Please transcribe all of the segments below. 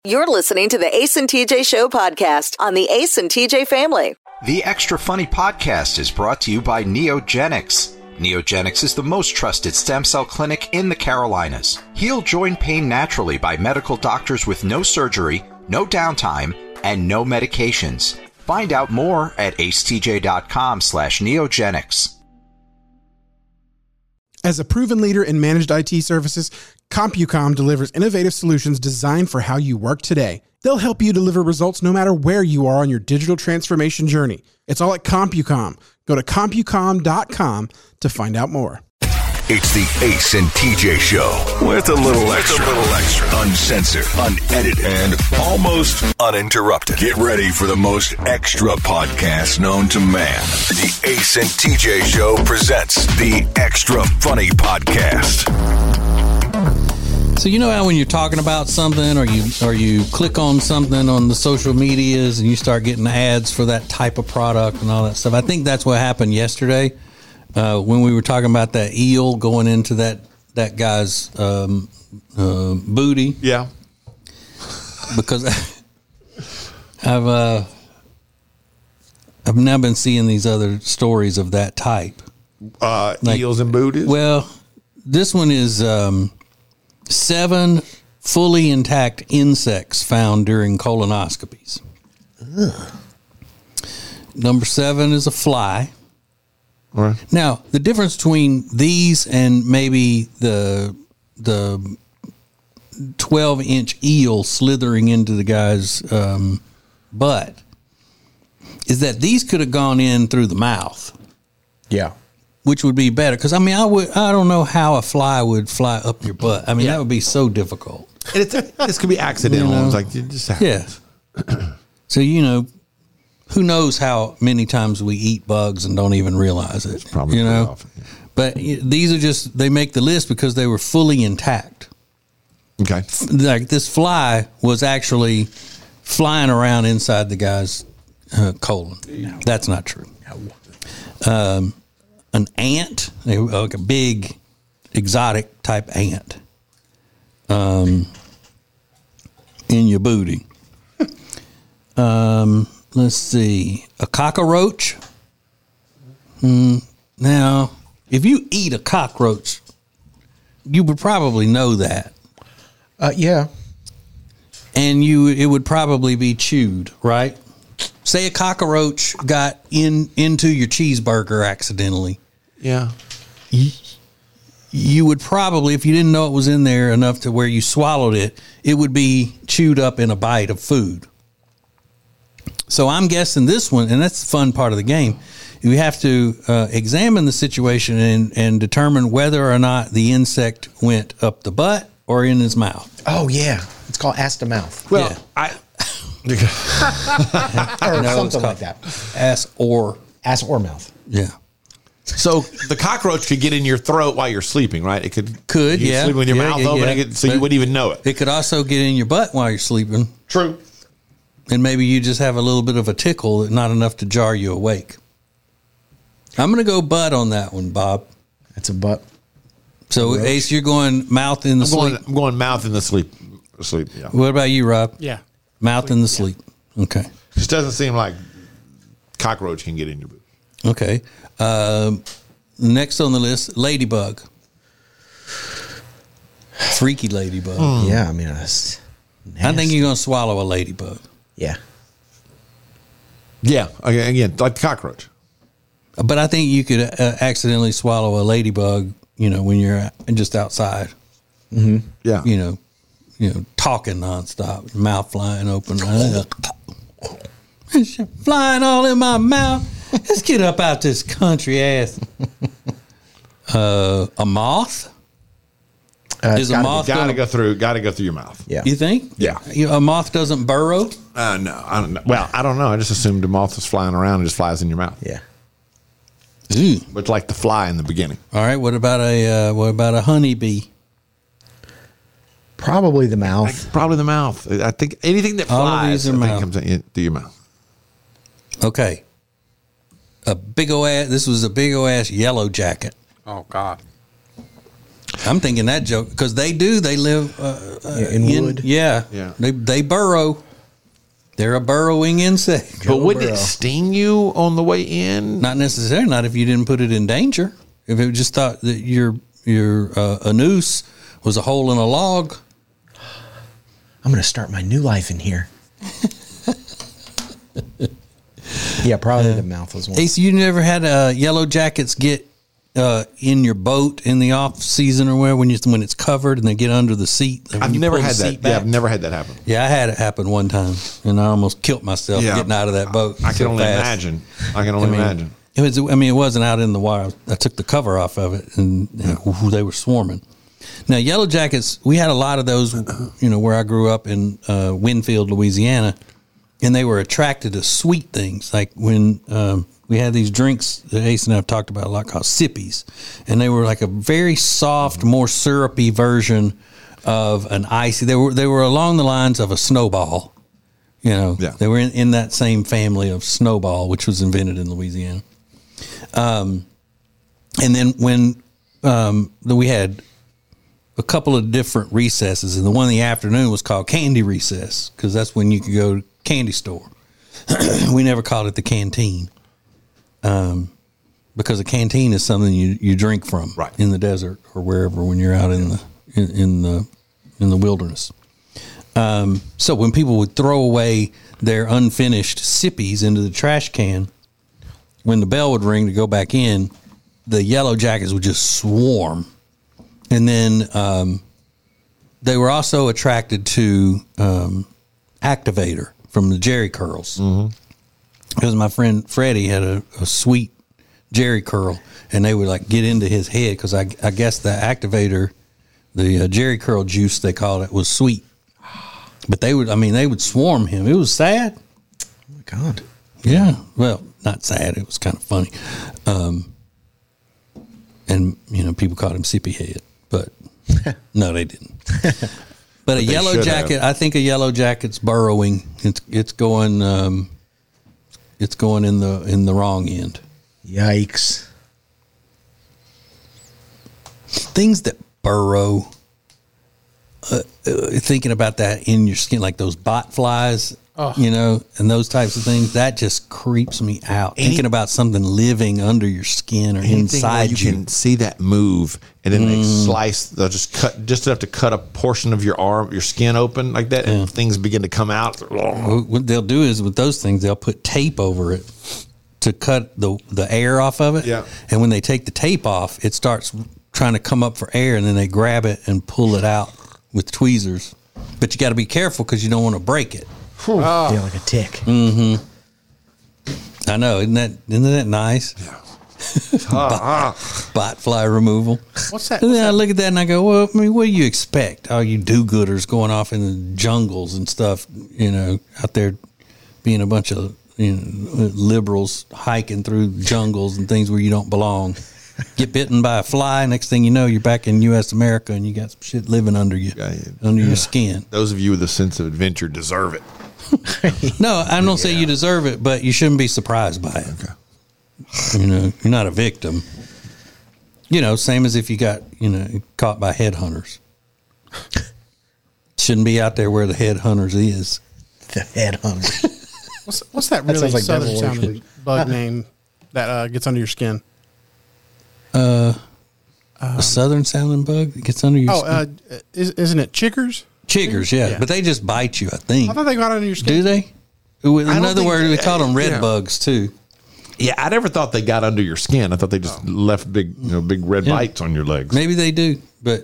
You're listening to the Ace and TJ Show podcast on the Ace and TJ family. The Extra Funny podcast is brought to you by Neogenics. Neogenics is the most trusted stem cell clinic in the Carolinas. Heal joint pain naturally by medical doctors with no surgery, no downtime, and no medications. Find out more at acetj.com/neogenics. As a proven leader in managed IT services, CompuCom delivers innovative solutions designed for how you work today. They'll help you deliver results no matter where you are on your digital transformation journey. It's all at CompuCom. Go to CompuCom.com to find out more. It's the Ace and TJ Show with a little extra. Uncensored, unedited, and almost uninterrupted. Get ready for the most extra podcast known to man. The Ace and TJ Show presents the Extra Funny Podcast. So you know how when you're talking about something or you click on something on the social medias and you start getting ads for that type of product and all that stuff? I think that's what happened yesterday. When we were talking about that eel going into that guy's booty. Yeah. Because I've now been seeing these other stories of that type. Eels and booties? Well, this one is 7 fully intact insects found during colonoscopies. Ugh. Number 7 is a fly. All right. Now, the difference between these and maybe the 12-inch eel slithering into the guy's butt is that these could have gone in through the mouth. Yeah. Which would be better. Because, I mean, I don't know how a fly would fly up your butt. I mean, that would be so difficult. This could be accidental. You know? It's like, it just happens. Yeah. So, who knows how many times we eat bugs and don't even realize it. It's probably often, yeah. But these are just, they make the list because they were fully intact. Okay. Like this fly was actually flying around inside the guy's colon. No. That's not true. No. An ant, like a big exotic type ant, in your booty. Let's see, a cockroach. Now, if you eat a cockroach, you would probably know that. Yeah. And it would probably be chewed, right? Say a cockroach got into your cheeseburger accidentally. Yeah. You would probably, if you didn't know it was in there enough to where you swallowed it, it would be chewed up in a bite of food. So I'm guessing this one, and that's the fun part of the game, you have to examine the situation and determine whether or not the insect went up the butt or in his mouth. Oh, yeah. It's called ass to mouth. Well, yeah. Or something like that. Ass or mouth. Yeah. So the cockroach could get in your throat while you're sleeping, right? It could yeah. sleep with your mouth open, so you wouldn't even know it. It could also get in your butt while you're sleeping. True. And maybe you just have a little bit of a tickle, not enough to jar you awake. I'm going to go butt on that one, Bob. That's a butt. So, Ace, you're going mouth in the sleep? I'm going mouth in the sleep. Yeah. What about you, Rob? Yeah. Mouth in the sleep. Okay. Just doesn't seem like cockroach can get in your boot. Okay. Next on the list, ladybug. Freaky ladybug. Yeah, I mean, that's nasty. I think you're going to swallow a ladybug. Yeah. Yeah. Again, like the cockroach. But I think you could accidentally swallow a ladybug, when you're just outside. Mm-hmm. Yeah. Talking nonstop, mouth flying open. It's flying all in my mouth. Let's get up out this country ass. A moth? Is a moth gotta go through your mouth? Yeah. You think? Yeah. A moth doesn't burrow? No, I don't know. Well, I don't know. I just assumed a moth was flying around and just flies in your mouth. Yeah. Ooh. But like the fly in the beginning. All right. What about a honeybee? Probably the mouth. Probably the mouth. I think anything that flies comes in through your mouth. Okay. This was a big old ass yellow jacket. Oh, God. I'm thinking that joke because they live in wood. Yeah. They burrow. They're a burrowing insect. But wouldn't Burrow. it sting you on the way in? Not necessarily. Not if you didn't put it in danger. If it just thought that your a noose was a hole in a log. I'm going to start my new life in here. Yeah, probably the mouth was one. Ace, you never had yellow jackets get in your boat in the off season or where when it's covered and they get under the seat. I've never had that. Yeah, I've never had that happen. Yeah, I had it happen one time, and I almost killed myself getting out of that boat. I can only imagine. Imagine. It was. I mean, it wasn't out in the water. I took the cover off of it, and they were swarming. Now, yellow jackets, we had a lot of those. Where I grew up in Winfield, Louisiana, and they were attracted to sweet things. Like when we had these drinks that Ace and I have talked about a lot called Sippies, and they were like a very soft, more syrupy version of an icy. They were along the lines of a Snowball. They were in that same family of Snowball, which was invented in Louisiana. And then when we had a couple of different recesses, and the one in the afternoon was called Candy Recess because that's when you could go to candy store. We never called it the canteen because a canteen is something you drink from in the desert or wherever when you're out in the wilderness. So when people would throw away their unfinished Sippies into the trash can, when the bell would ring to go back in, the yellow jackets would just swarm. And then they were also attracted to Activator from the Jerry Curls. Because my friend Freddie had a sweet Jerry Curl, and they would like get into his head because I guess the Activator, the Jerry Curl juice they called it, was sweet. But they would swarm him. It was sad. Oh my God. Yeah. Well, not sad. It was kind of funny. And people called him Sippy Head, but no, they didn't. But a yellow jacket, I think a yellow jacket's burrowing. It's going in the wrong end. Yikes. Things that burrow. Thinking about that in your skin, like those bot flies, and those types of things, that just creeps me out. Thinking about something living under your skin or inside you can see that move, and then they slice. They'll just cut just enough to cut a portion of your arm, your skin open like that, and things begin to come out. What they'll do is with those things, they'll put tape over it to cut the air off of it. Yeah. And when they take the tape off, it starts trying to come up for air, and then they grab it and pull it out with tweezers. But you got to be careful because you don't want to break it. Yeah, like a tick. Mm-hmm. I know. Isn't that nice? Yeah. Bot fly removal. What's that? And then I look at that and I go, well, I mean, what do you expect? All you do-gooders going off in the jungles and stuff, out there being a bunch of liberals hiking through jungles and things where you don't belong. Get bitten by a fly, next thing you know, you're back in U.S. America and you got some shit living under you, under your skin. Those of you with a sense of adventure deserve it. No, I don't say you deserve it, but you shouldn't be surprised by it. Okay. You're not a victim. Same as if you got, caught by headhunters. Shouldn't be out there where the headhunters is. The headhunters. What's that really sounds like southern devil sounding worship. bug name that gets under your skin? A southern sounding bug that gets under your skin? Isn't it chiggers? Chiggers, yeah. But they just bite you, I think. I thought they got under your skin. Do they? In other words, we call them red yeah. bugs too. Yeah, I never thought they got under your skin. I thought they just left big red bites on your legs. Maybe they do, but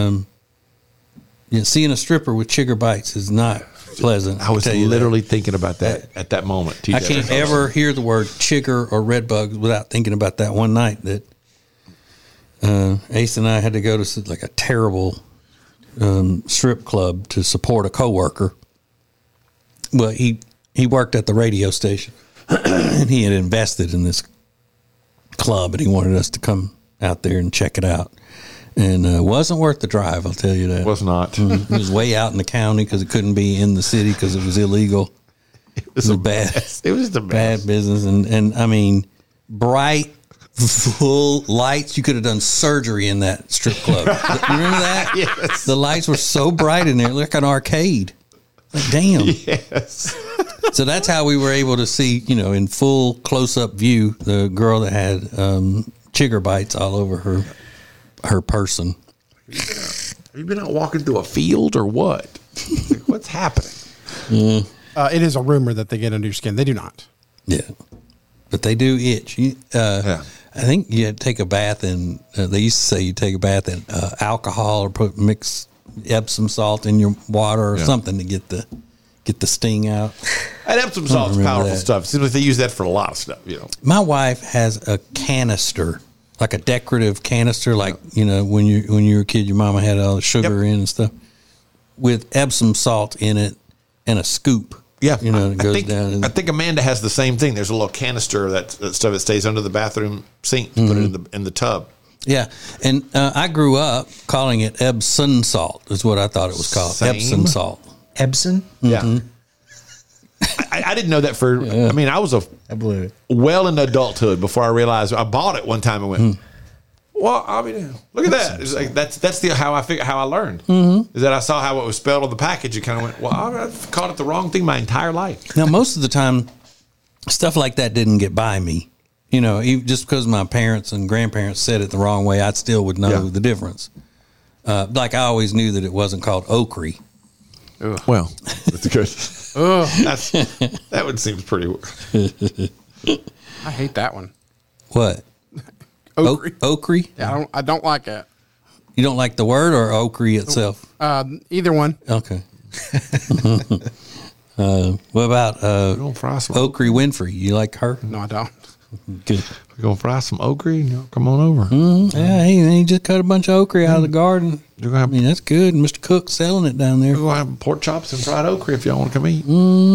seeing a stripper with chigger bites is not pleasant. I was literally thinking about that at that moment. TJ. I can't ever hear the word chigger or red bug without thinking about that one night that Ace and I had to go to like a terrible strip club to support a coworker. Well, he worked at the radio station and he had invested in this club and he wanted us to come out there and check it out. And it wasn't worth the drive, I'll tell you that. Was not. It was way out in the county because it couldn't be in the city because it was illegal. It was bad. It was the bad business. And I mean, bright full lights. You could have done surgery in that strip club. You remember that? Yes. The lights were so bright in there, like an arcade. Like, damn. Yes. So that's how we were able to see, in full close-up view, the girl that had chigger bites all over her person. Have you been out walking through a field or what? Like, what's happening? It is a rumor that they get under your skin. They do not. Yeah. But they do itch. I think you take a bath in, they used to say you take a bath in alcohol or mix Epsom salt in your water or something to get the sting out. And Epsom salt's powerful stuff. Seems like they use that for a lot of stuff, My wife has a canister, like a decorative canister, like, when you were a kid, your mama had all the sugar in and stuff, with Epsom salt in it and a scoop. Yeah, it goes down. I think Amanda has the same thing. There's a little canister that stuff that stays under the bathroom sink. Put it in the tub. Yeah, and I grew up calling it Epsom salt. Is what I thought it was called. Same. Epsom salt. Epsom? Yeah. I didn't know that for. I mean, I was I believe it. well into adulthood before I realized. I bought it one time and went. Well, I mean, look at that. It's like that's how I learned. Is that I saw how it was spelled on the package and kind of went, well, I've called it the wrong thing my entire life. Now, most of the time, stuff like that didn't get by me. Even just because my parents and grandparents said it the wrong way, I still would know the difference. Like I always knew that it wasn't called Okri. Ugh. Well, that's good. That one seems pretty. I hate that one. What? Okri. Okri? Yeah, I don't like it. You don't like the word or Okri itself? Either one. Okay. What about Okri Winfrey? You like her? No, I don't. Good. We're going to fry some okra? Come on over. Yeah, he just cut a bunch of okra out of the garden. That's good. Mr. Cook's selling it down there. We're going to have pork chops and fried okra if y'all want to come eat.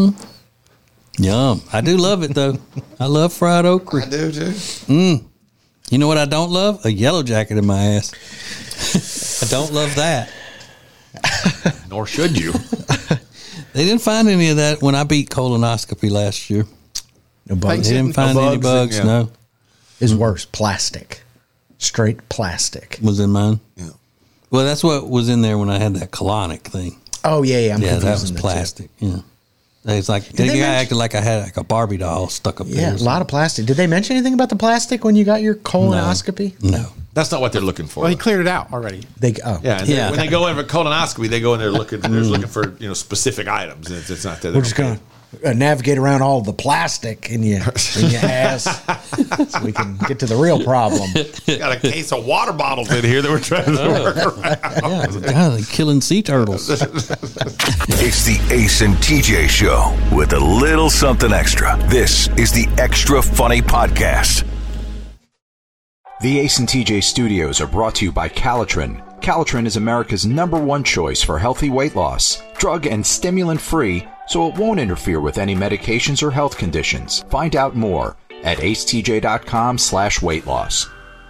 Yum. I do love it, though. I love fried okra. I do, too. You know what I don't love? A yellow jacket in my ass. I don't love that. Nor should you. They didn't find any of that when I beat colonoscopy last year. No bugs. They didn't find any bugs, no. Is worse. Plastic. Straight plastic. Was in mine? Yeah. Well, that's what was in there when I had that colonic thing. Oh, yeah. Yeah, that was plastic. Yeah. It's like, the guy acted like I had like a Barbie doll stuck up there. Yeah, a lot of plastic. Did they mention anything about the plastic when you got your colonoscopy? No. That's not what they're looking for. Well, he cleared it out already. Yeah. When they go in for colonoscopy, they go in there looking. They're looking for specific items. It's not that We're just going to navigate around all the plastic in your ass so we can get to the real problem. Got a case of water bottles in here that we're trying to work around. Yeah, God, they're killing sea turtles. It's the Ace and TJ Show with a little something extra. This is the Extra Funny Podcast. The Ace and TJ studios are brought to you by Calitrin. Calitrin is America's #1 choice for healthy weight loss. Drug and stimulant free, so it won't interfere with any medications or health conditions. Find out more at acetj.com/weight loss.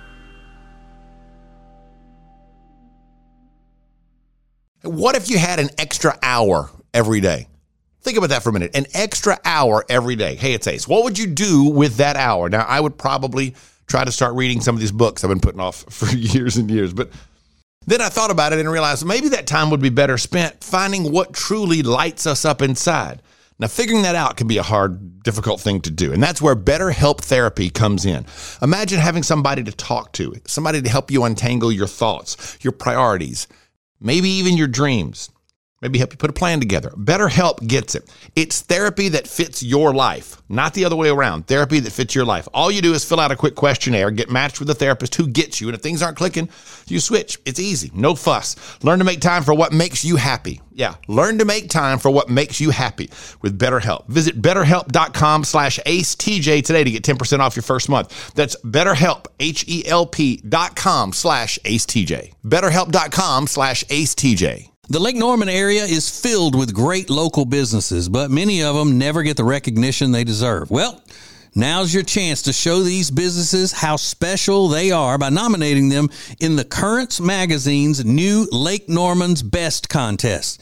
What if you had an extra hour every day? Think about that for a minute. An extra hour every day. Hey, it's Ace. What would you do with that hour? Now, I would probably try to start reading some of these books I've been putting off for years and years. But then I thought about it and realized maybe that time would be better spent finding what truly lights us up inside. Now, figuring that out can be a hard, difficult thing to do. And that's where BetterHelp therapy comes in. Imagine having somebody to talk to, somebody to help you untangle your thoughts, your priorities, maybe even your dreams. Maybe help you put a plan together. BetterHelp gets it. It's therapy that fits your life, not the other way around. Therapy that fits your life. All you do is fill out a quick questionnaire, get matched with a therapist who gets you, and if things aren't clicking, you switch. It's easy, no fuss. Learn to make time for what makes you happy. Yeah, learn to make time for what makes you happy with BetterHelp. Visit BetterHelp.com/AceTJ today to get 10% off your first month. That's BetterHelp, HELP.com/AceTJ. BetterHelp.com/AceTJ. The Lake Norman area is filled with great local businesses, but many of them never get the recognition they deserve. Well, now's your chance to show these businesses how special they are by nominating them in the Currents Magazine's new Lake Norman's Best contest.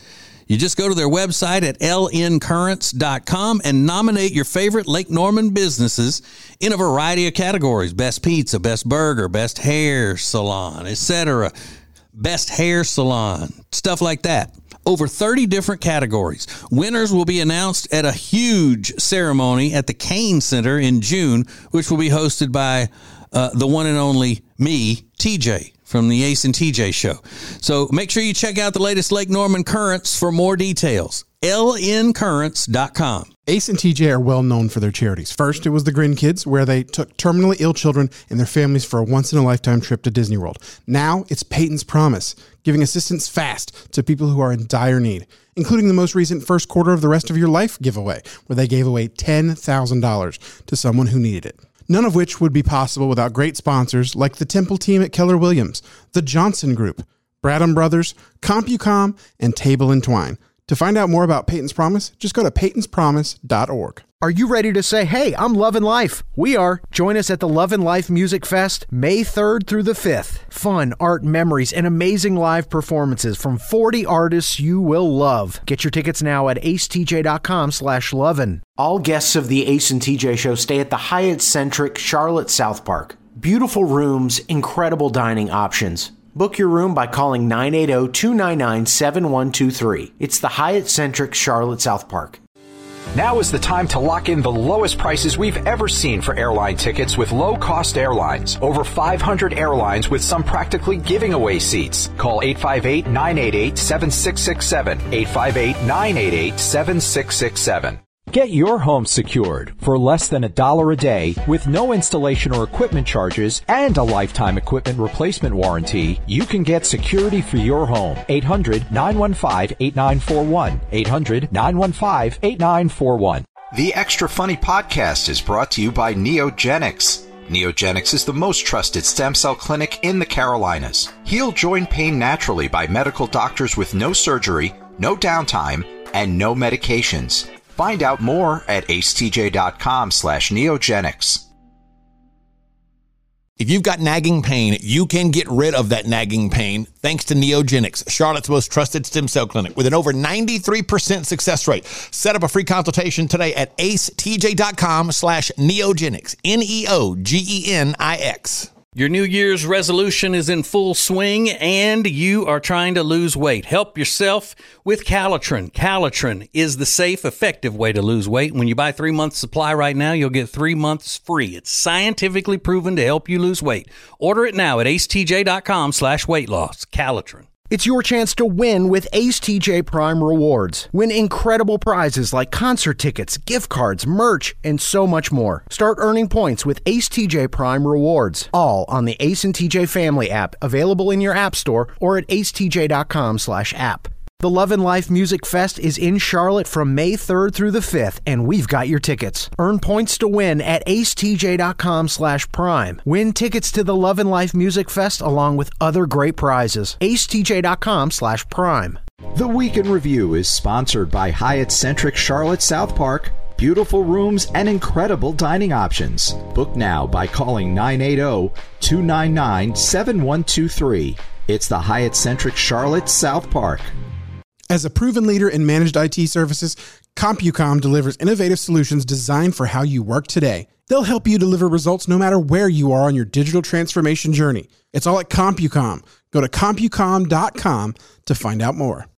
You just go to their website at lncurrents.com and nominate your favorite Lake Norman businesses in a variety of categories: best pizza, best burger, best hair salon, etc. Best hair salon, stuff like that. Over 30 different categories. Winners will be announced at a huge ceremony at the Kane Center in June, which will be hosted by the one and only me, TJ, from the Ace and TJ Show. So make sure you check out the latest Lake Norman Currents for more details. lncurrents.com. Ace and TJ are well known for their charities. First, it was the Grin Kids, where they took terminally ill children and their families for a once-in-a-lifetime trip to Disney World. Now, it's Peyton's Promise, giving assistance fast to people who are in dire need, including the most recent first quarter of the Rest of Your Life giveaway, where they gave away $10,000 to someone who needed it. None of which would be possible without great sponsors like the Temple team at Keller Williams, the Johnson Group, Bradham Brothers, CompuCom, and Table and Twine. To find out more about Peyton's Promise, just go to peytonspromise.org. Are you ready to say, hey, I'm loving life? We are. Join us at the Love and Life Music Fest, May 3rd through the 5th. Fun, art, memories, and amazing live performances from 40 artists you will love. Get your tickets now at acetj.com/lovin'. All guests of the Ace and TJ Show stay at the Hyatt-centric Charlotte South Park. Beautiful rooms, incredible dining options. Book your room by calling 980-299-7123. It's the Hyatt-centric Charlotte South Park. Now is the time to lock in the lowest prices we've ever seen for airline tickets with low-cost airlines. Over 500 airlines with some practically giving away seats. Call 858-988-7667. 858-988-7667. Get your home secured for less than $1 a day with no installation or equipment charges and a lifetime equipment replacement warranty. You can get security for your home. 800-915-8941. 800-915-8941. The Extra Funny Podcast is brought to you by Neogenics. Neogenics is the most trusted stem cell clinic in the Carolinas. Heal joint pain naturally by medical doctors with no surgery, no downtime, and no medications. Find out more at acetj.com/neogenics. If you've got nagging pain, you can get rid of that nagging pain thanks to Neogenics, Charlotte's most trusted stem cell clinic with an over 93% success rate. Set up a free consultation today at acetj.com/neogenics, NEOGENIX. Your New Year's resolution is in full swing and you are trying to lose weight. Help yourself with Calitrin. Calitrin is the safe, effective way to lose weight. When you buy 3 months supply right now, you'll get 3 months free. It's scientifically proven to help you lose weight. Order it now at acetj.com/weight-loss. Calitrin. It's your chance to win with Ace TJ Prime Rewards. Win incredible prizes like concert tickets, gift cards, merch, and so much more. Start earning points with Ace TJ Prime Rewards. All on the Ace and TJ Family app, available in your app store or at acetj.com/app. The Love and Life Music Fest is in Charlotte from May 3rd through the 5th, and we've got your tickets. Earn points to win at acetj.com/prime. Win tickets to the Love and Life Music Fest along with other great prizes. acetj.com/prime. The Week in Review is sponsored by Hyatt-centric Charlotte South Park. Beautiful rooms and incredible dining options. Book now by calling 980-299-7123. It's the Hyatt-centric Charlotte South Park. As a proven leader in managed IT services, CompuCom delivers innovative solutions designed for how you work today. They'll help you deliver results no matter where you are on your digital transformation journey. It's all at CompuCom. Go to CompuCom.com to find out more.